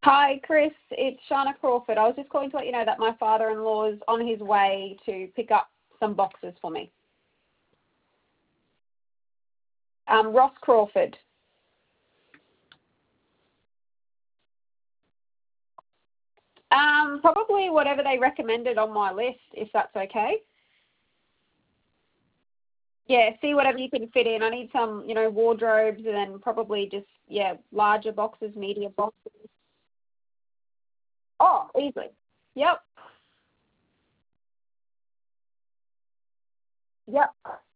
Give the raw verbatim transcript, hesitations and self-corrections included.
Hi, Chris. It's Shana Crawford. I was just calling to let you know that my father-in-law is on his way to pick up some boxes for me. Um, Ross Crawford. Um, probably whatever they recommended on my list, if that's okay. Yeah, see whatever you can fit in. I need some, you know, wardrobes and then probably just, yeah, larger boxes, medium boxes. Oh, easily. Yep. Yep.